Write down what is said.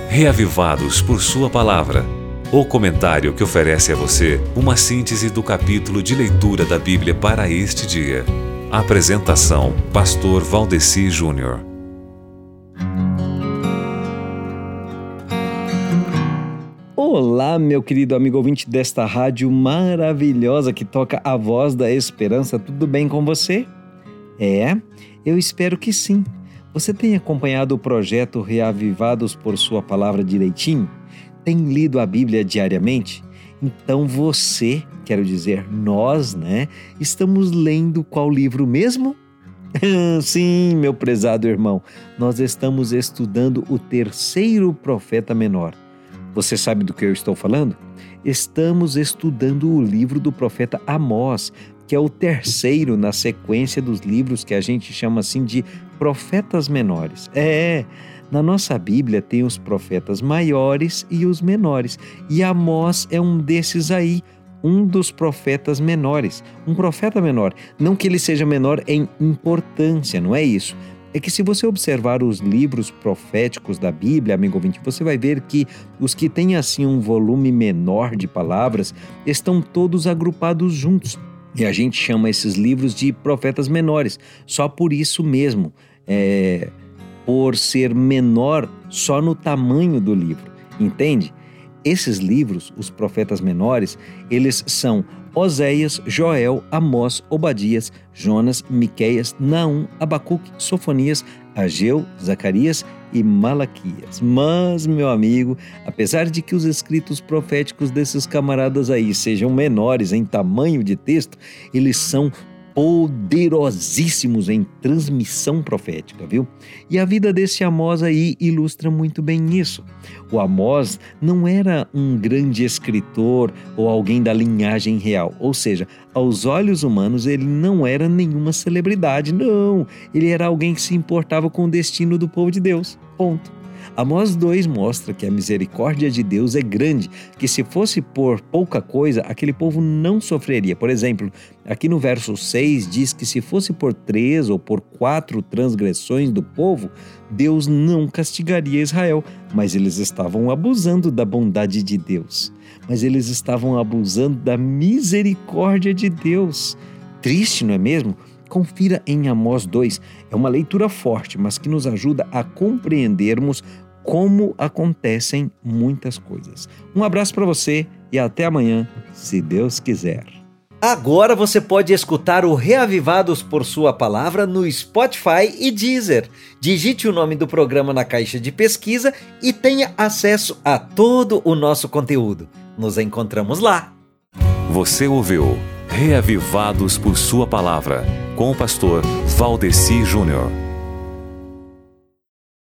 Reavivados por Sua Palavra. O comentário que oferece a você uma síntese do capítulo de leitura da Bíblia para este dia. Apresentação: Pastor Valdeci Júnior. Olá, meu querido amigo ouvinte desta rádio maravilhosa que toca a voz da esperança. Tudo bem com você? Eu espero que sim. Você tem acompanhado o projeto Reavivados por Sua Palavra direitinho? Tem lido a Bíblia diariamente? Então nós, estamos lendo qual livro mesmo? Sim, meu prezado irmão, nós estamos estudando o terceiro profeta menor. Você sabe do que eu estou falando? Estamos estudando o livro do profeta Amós, que é o terceiro na sequência dos livros que a gente chama assim de profetas menores. Na nossa Bíblia tem os profetas maiores e os menores, e Amós é um desses aí, um dos profetas menores, um profeta menor. Não que ele seja menor em importância, não é isso. É que se você observar os livros proféticos da Bíblia, amigo ouvinte, você vai ver que os que têm assim um volume menor de palavras estão todos agrupados juntos. E a gente chama esses livros de profetas menores, só por isso mesmo, por ser menor só no tamanho do livro, entende? Esses livros, os profetas menores, eles são Oséias, Joel, Amós, Obadias, Jonas, Miqueias, Naum, Abacuque, Sofonias, Ageu, Zacarias e Malaquias. Mas, meu amigo, apesar de que os escritos proféticos desses camaradas aí sejam menores em tamanho de texto, eles são poderosíssimos em transmissão profética, viu? E a vida desse Amós aí ilustra muito bem isso. O Amós não era um grande escritor ou alguém da linhagem real, ou seja, aos olhos humanos ele não era nenhuma celebridade, não. Ele era alguém que se importava com o destino do povo de Deus, ponto. Amós 2 mostra que a misericórdia de Deus é grande, que se fosse por pouca coisa, aquele povo não sofreria. Por exemplo, aqui no verso 6 diz que se fosse por 3 ou por 4 transgressões do povo, Deus não castigaria Israel, mas eles estavam abusando da bondade de Deus. Mas eles estavam abusando da misericórdia de Deus. Triste, não é mesmo? Confira em Amós 2. É uma leitura forte, mas que nos ajuda a compreendermos como acontecem muitas coisas. Um abraço para você e até amanhã, se Deus quiser. Agora você pode escutar o Reavivados por Sua Palavra no Spotify e Deezer. Digite o nome do programa na caixa de pesquisa e tenha acesso a todo o nosso conteúdo. Nos encontramos lá. Você ouviu Reavivados por Sua Palavra, com o pastor Valdeci Júnior.